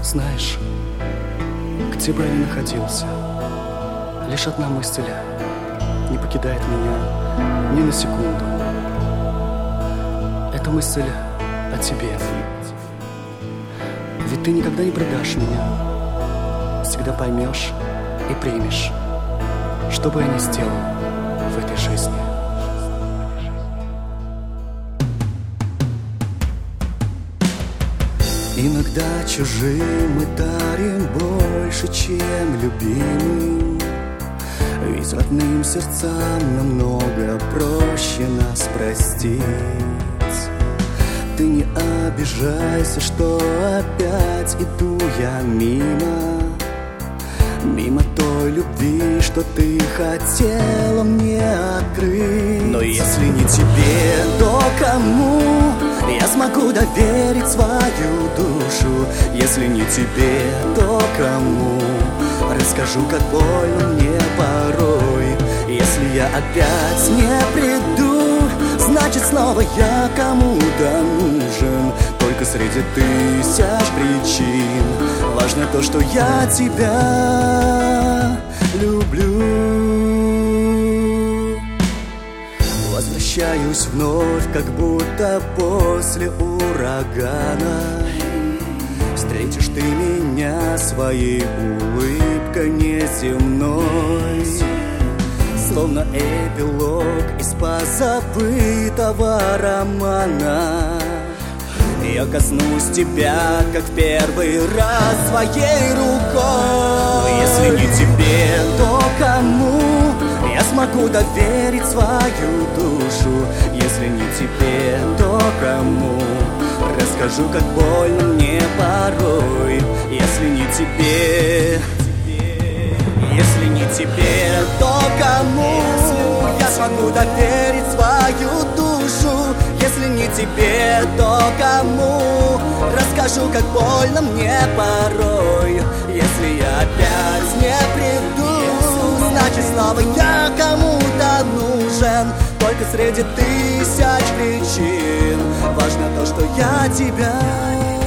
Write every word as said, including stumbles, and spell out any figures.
Знаешь, где бы я ни находился, лишь одна мысль не покидает меня ни на секунду. Это мысль о тебе. Ведь ты никогда не предашь меня, всегда поймешь и примешь, что бы я ни сделал в этой жизни. Иногда чужим мы дарим больше, чем любимым, ведь родным сердцам намного проще нас простить. Ты не обижайся, что опять иду я мимо, мимо той любви, что ты хотела мне открыть. Но если не тебе, то кому я смогу доверить свою душу? Если не тебе, то кому расскажу, как больно мне порой? Если я опять не приду, значит снова я кому-то нужен. Только среди тысяч причин важно то, что я тебя люблю. Возвращаюсь вновь, как будто после урагана. Встретишь ты меня своей улыбкой неземной, словно эпилог из позабытого романа. Я коснусь тебя, как в первый раз, своей рукой. Но если не тебе, то кому я смогу доверить свою душу? Если не тебе, то кому расскажу, как больно мне порой? Если не тебе, если не тебе, то кому я смогу доверить свою душу? Если не тебе, то кому расскажу, как больно мне порой? Если я опять не приду, значит снова я кому-то нужен. Только среди тысяч причин важно то, что я тебя